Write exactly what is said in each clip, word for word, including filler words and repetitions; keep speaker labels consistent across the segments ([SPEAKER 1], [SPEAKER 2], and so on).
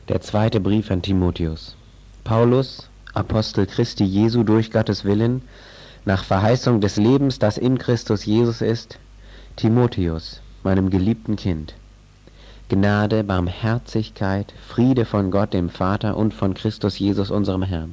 [SPEAKER 1] Der zweite Brief an Timotheus. Paulus, Apostel Christi Jesu durch Gottes Willen, nach Verheißung des Lebens, das in Christus Jesus ist, Timotheus, meinem geliebten Kind. Gnade, Barmherzigkeit, Friede von Gott dem Vater und von Christus Jesus unserem Herrn.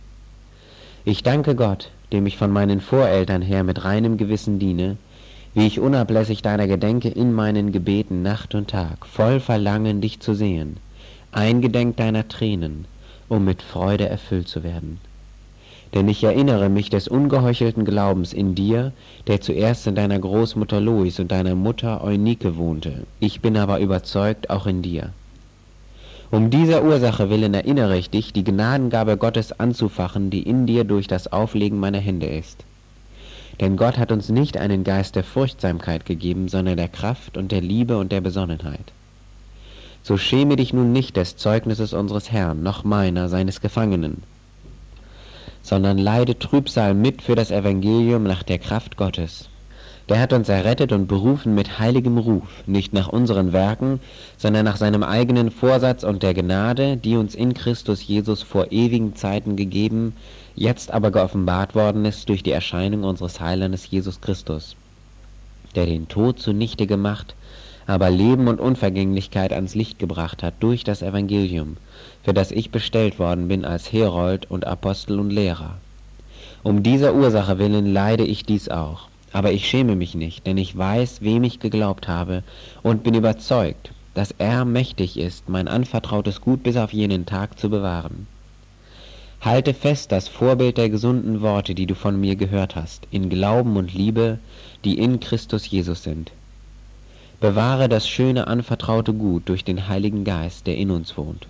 [SPEAKER 1] Ich danke Gott, dem ich von meinen Voreltern her mit reinem Gewissen diene, wie ich unablässig deiner gedenke in meinen Gebeten Nacht und Tag, voll Verlangen, dich zu sehen, eingedenk deiner Tränen, um mit Freude erfüllt zu werden. Denn ich erinnere mich des ungeheuchelten Glaubens in dir, der zuerst in deiner Großmutter Lois und deiner Mutter Eunike wohnte. Ich bin aber überzeugt, auch in dir. Um dieser Ursache willen erinnere ich dich, die Gnadengabe Gottes anzufachen, die in dir durch das Auflegen meiner Hände ist. Denn Gott hat uns nicht einen Geist der Furchtsamkeit gegeben, sondern der Kraft und der Liebe und der Besonnenheit. So schäme dich nun nicht des Zeugnisses unseres Herrn, noch meiner, seines Gefangenen, sondern leide Trübsal mit für das Evangelium nach der Kraft Gottes. Der hat uns errettet und berufen mit heiligem Ruf, nicht nach unseren Werken, sondern nach seinem eigenen Vorsatz und der Gnade, die uns in Christus Jesus vor ewigen Zeiten gegeben, jetzt aber geoffenbart worden ist durch die Erscheinung unseres Heilandes Jesus Christus, der den Tod zunichte gemacht, aber Leben und Unvergänglichkeit ans Licht gebracht hat durch das Evangelium, für das ich bestellt worden bin als Herold und Apostel und Lehrer. Um dieser Ursache willen leide ich dies auch, aber ich schäme mich nicht, denn ich weiß, wem ich geglaubt habe, und bin überzeugt, dass er mächtig ist, mein anvertrautes Gut bis auf jenen Tag zu bewahren. Halte fest das Vorbild der gesunden Worte, die du von mir gehört hast, in Glauben und Liebe, die in Christus Jesus sind. Bewahre das schöne anvertraute Gut durch den Heiligen Geist, der in uns wohnt.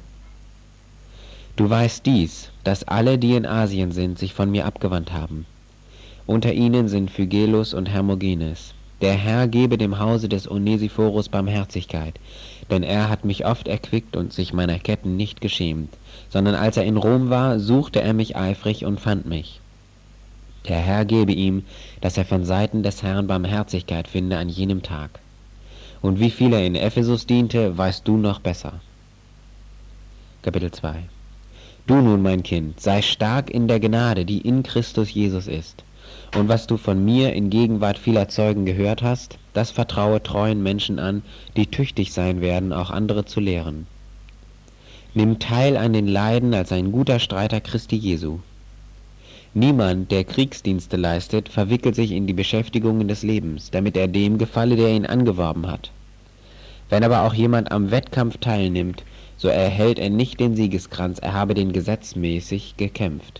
[SPEAKER 1] Du weißt dies, dass alle, die in Asien sind, sich von mir abgewandt haben. Unter ihnen sind Phygelus und Hermogenes. Der Herr gebe dem Hause des Onesiphorus Barmherzigkeit, denn er hat mich oft erquickt und sich meiner Ketten nicht geschämt, sondern als er in Rom war, suchte er mich eifrig und fand mich. Der Herr gebe ihm, dass er von Seiten des Herrn Barmherzigkeit finde an jenem Tag. Und wie viel er in Ephesus diente, weißt du noch besser. Kapitel zwei. Du nun, mein Kind, sei stark in der Gnade, die in Christus Jesus ist. Und was du von mir in Gegenwart vieler Zeugen gehört hast, das vertraue treuen Menschen an, die tüchtig sein werden, auch andere zu lehren. Nimm teil an den Leiden als ein guter Streiter Christi Jesu. Niemand, der Kriegsdienste leistet, verwickelt sich in die Beschäftigungen des Lebens, damit er dem gefalle, der ihn angeworben hat. Wenn aber auch jemand am Wettkampf teilnimmt, so erhält er nicht den Siegeskranz, er habe den gesetzmäßig gekämpft.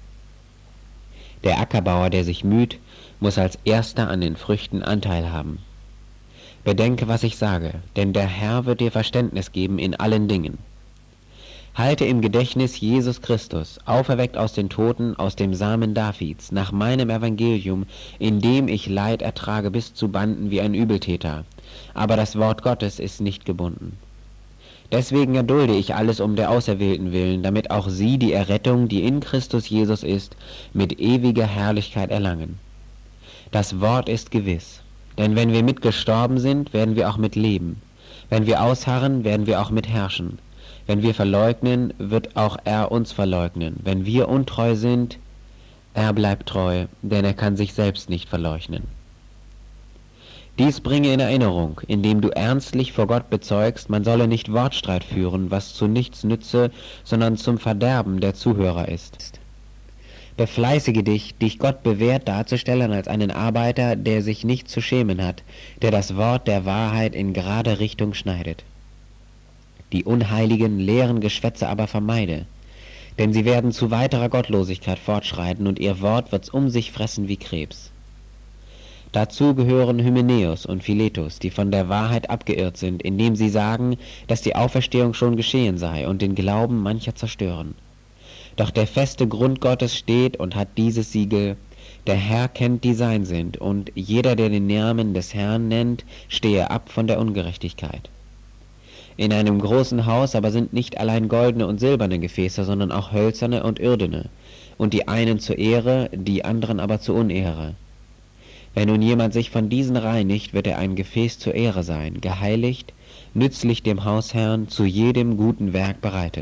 [SPEAKER 1] Der Ackerbauer, der sich müht, muss als erster an den Früchten Anteil haben. Bedenke, was ich sage, denn der Herr wird dir Verständnis geben in allen Dingen. Halte im Gedächtnis Jesus Christus, auferweckt aus den Toten, aus dem Samen Davids, nach meinem Evangelium, in dem ich Leid ertrage bis zu Banden wie ein Übeltäter. Aber das Wort Gottes ist nicht gebunden. Deswegen erdulde ich alles um der Auserwählten willen, damit auch sie die Errettung, die in Christus Jesus ist, mit ewiger Herrlichkeit erlangen. Das Wort ist gewiss, denn wenn wir mit gestorben sind, werden wir auch mit leben. Wenn wir ausharren, werden wir auch mit herrschen. Wenn wir verleugnen, wird auch er uns verleugnen. Wenn wir untreu sind, er bleibt treu, denn er kann sich selbst nicht verleugnen. Dies bringe in Erinnerung, indem du ernstlich vor Gott bezeugst, man solle nicht Wortstreit führen, was zu nichts nütze, sondern zum Verderben der Zuhörer ist. Befleißige dich, dich Gott bewährt darzustellen als einen Arbeiter, der sich nicht zu schämen hat, der das Wort der Wahrheit in gerade Richtung schneidet. Die unheiligen, leeren Geschwätze aber vermeide, denn sie werden zu weiterer Gottlosigkeit fortschreiten und ihr Wort wird's um sich fressen wie Krebs. Dazu gehören Hymenäus und Philetus, die von der Wahrheit abgeirrt sind, indem sie sagen, dass die Auferstehung schon geschehen sei und den Glauben mancher zerstören. Doch der feste Grund Gottes steht und hat dieses Siegel: Der Herr kennt, die sein sind, und jeder, der den Namen des Herrn nennt, stehe ab von der Ungerechtigkeit. In einem großen Haus aber sind nicht allein goldene und silberne Gefäße, sondern auch hölzerne und irdene, und die einen zur Ehre, die anderen aber zur Unehre. Wenn nun jemand sich von diesen reinigt, wird er ein Gefäß zur Ehre sein, geheiligt, nützlich dem Hausherrn zu jedem guten Werk bereitet.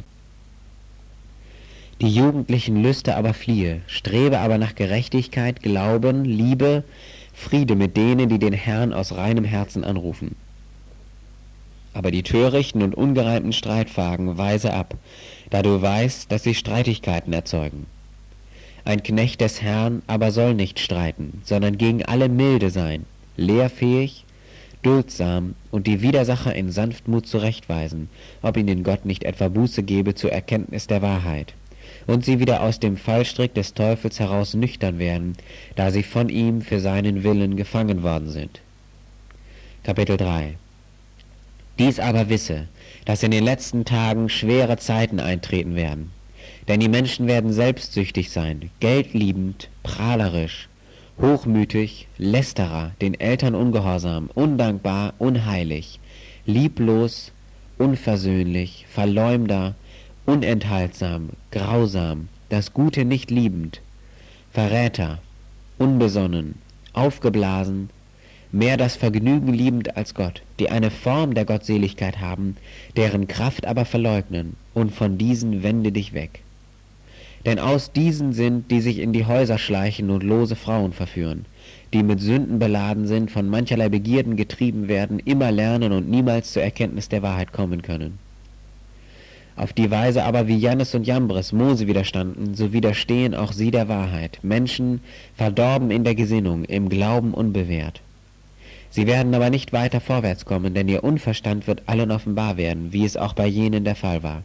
[SPEAKER 1] Die jugendlichen Lüste aber fliehe, strebe aber nach Gerechtigkeit, Glauben, Liebe, Friede mit denen, die den Herrn aus reinem Herzen anrufen. Aber die törichten und ungereimten Streitfragen weise ab, da du weißt, dass sie Streitigkeiten erzeugen. Ein Knecht des Herrn aber soll nicht streiten, sondern gegen alle milde sein, lehrfähig, duldsam und die Widersacher in Sanftmut zurechtweisen, ob ihnen Gott nicht etwa Buße gebe zur Erkenntnis der Wahrheit, und sie wieder aus dem Fallstrick des Teufels heraus nüchtern werden, da sie von ihm für seinen Willen gefangen worden sind. Kapitel drei. Dies aber wisse, dass in den letzten Tagen schwere Zeiten eintreten werden. Denn die Menschen werden selbstsüchtig sein, geldliebend, prahlerisch, hochmütig, Lästerer, den Eltern ungehorsam, undankbar, unheilig, lieblos, unversöhnlich, Verleumder, unenthaltsam, grausam, das Gute nicht liebend, Verräter, unbesonnen, aufgeblasen, mehr das Vergnügen liebend als Gott, die eine Form der Gottseligkeit haben, deren Kraft aber verleugnen, und von diesen wende dich weg. Denn aus diesen sind, die sich in die Häuser schleichen und lose Frauen verführen, die mit Sünden beladen sind, von mancherlei Begierden getrieben werden, immer lernen und niemals zur Erkenntnis der Wahrheit kommen können. Auf die Weise aber wie Jannes und Jambres Mose widerstanden, so widerstehen auch sie der Wahrheit, Menschen verdorben in der Gesinnung, im Glauben unbewährt. Sie werden aber nicht weiter vorwärts kommen, denn ihr Unverstand wird allen offenbar werden, wie es auch bei jenen der Fall war.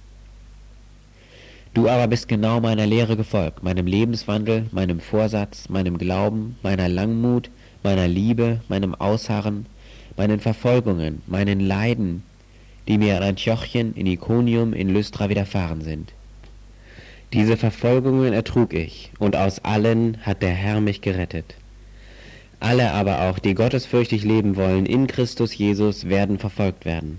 [SPEAKER 1] Du aber bist genau meiner Lehre gefolgt, meinem Lebenswandel, meinem Vorsatz, meinem Glauben, meiner Langmut, meiner Liebe, meinem Ausharren, meinen Verfolgungen, meinen Leiden, die mir in Antiochien, in Ikonium, in Lystra widerfahren sind. Diese Verfolgungen ertrug ich, und aus allen hat der Herr mich gerettet. Alle aber auch, die gottesfürchtig leben wollen in Christus Jesus, werden verfolgt werden.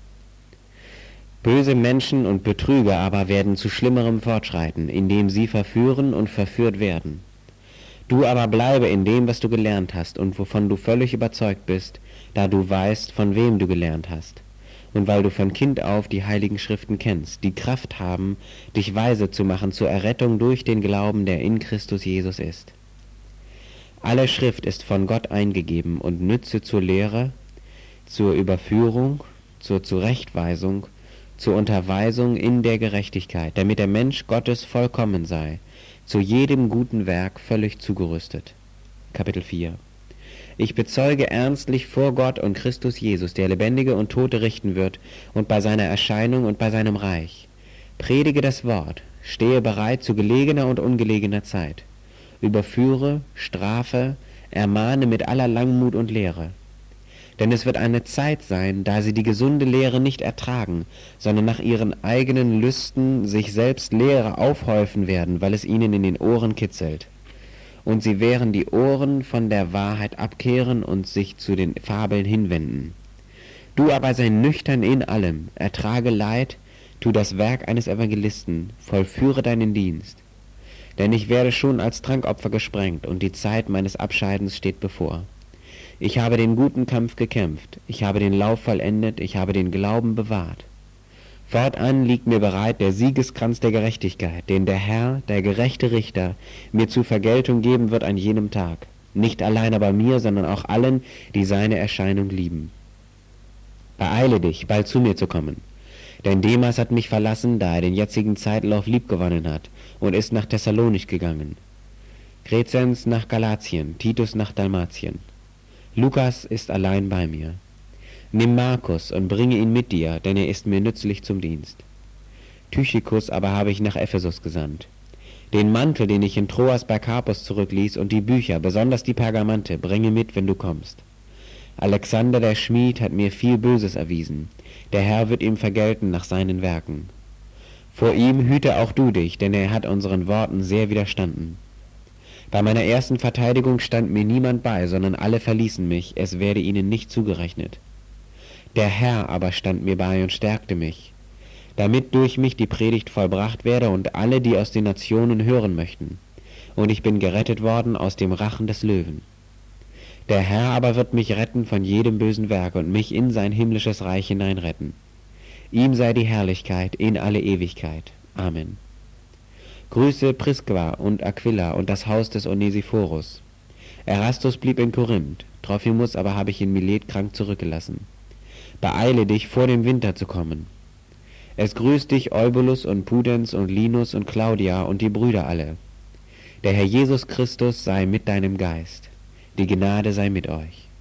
[SPEAKER 1] Böse Menschen und Betrüger aber werden zu Schlimmerem fortschreiten, indem sie verführen und verführt werden. Du aber bleibe in dem, was du gelernt hast und wovon du völlig überzeugt bist, da du weißt, von wem du gelernt hast. Und weil du von Kind auf die heiligen Schriften kennst, die Kraft haben, dich weise zu machen zur Errettung durch den Glauben, der in Christus Jesus ist. Alle Schrift ist von Gott eingegeben und nütze zur Lehre, zur Überführung, zur Zurechtweisung, zur Unterweisung in der Gerechtigkeit, damit der Mensch Gottes vollkommen sei, zu jedem guten Werk völlig zugerüstet. Kapitel vier. Ich bezeuge ernstlich vor Gott und Christus Jesus, der Lebendige und Tote richten wird, und bei seiner Erscheinung und bei seinem Reich. Predige das Wort, stehe bereit zu gelegener und ungelegener Zeit. Überführe, strafe, ermahne mit aller Langmut und Lehre. Denn es wird eine Zeit sein, da sie die gesunde Lehre nicht ertragen, sondern nach ihren eigenen Lüsten sich selbst Lehre aufhäufen werden, weil es ihnen in den Ohren kitzelt. Und sie werden die Ohren von der Wahrheit abkehren und sich zu den Fabeln hinwenden. Du aber sei nüchtern in allem, ertrage Leid, tu das Werk eines Evangelisten, vollführe deinen Dienst. Denn ich werde schon als Trankopfer gesprengt, und die Zeit meines Abscheidens steht bevor. Ich habe den guten Kampf gekämpft, ich habe den Lauf vollendet, ich habe den Glauben bewahrt. Fortan liegt mir bereit der Siegeskranz der Gerechtigkeit, den der Herr, der gerechte Richter, mir zur Vergeltung geben wird an jenem Tag. Nicht allein aber mir, sondern auch allen, die seine Erscheinung lieben. Beeile dich, bald zu mir zu kommen. Denn Demas hat mich verlassen, da er den jetzigen Zeitlauf liebgewonnen hat, und ist nach Thessalonich gegangen. Crescens nach Galatien, Titus nach Dalmatien. Lukas ist allein bei mir. Nimm Markus und bringe ihn mit dir, denn er ist mir nützlich zum Dienst. Tychikus aber habe ich nach Ephesus gesandt. Den Mantel, den ich in Troas bei Karpus zurückließ, und die Bücher, besonders die Pergamente, bringe mit, wenn du kommst. Alexander der Schmied hat mir viel Böses erwiesen. Der Herr wird ihm vergelten nach seinen Werken. Vor ihm hüte auch du dich, denn er hat unseren Worten sehr widerstanden. Bei meiner ersten Verteidigung stand mir niemand bei, sondern alle verließen mich, es werde ihnen nicht zugerechnet. Der Herr aber stand mir bei und stärkte mich, damit durch mich die Predigt vollbracht werde und alle, die aus den Nationen hören möchten. Und ich bin gerettet worden aus dem Rachen des Löwen. Der Herr aber wird mich retten von jedem bösen Werk und mich in sein himmlisches Reich hineinretten. Ihm sei die Herrlichkeit in alle Ewigkeit. Amen. Grüße Prisca und Aquila und das Haus des Onesiphorus. Erastus blieb in Korinth, Trophimus aber habe ich in Milet krank zurückgelassen. Beeile dich, vor dem Winter zu kommen. Es grüßt dich Eubulus und Pudens und Linus und Claudia und die Brüder alle. Der Herr Jesus Christus sei mit deinem Geist. Die Gnade sei mit euch.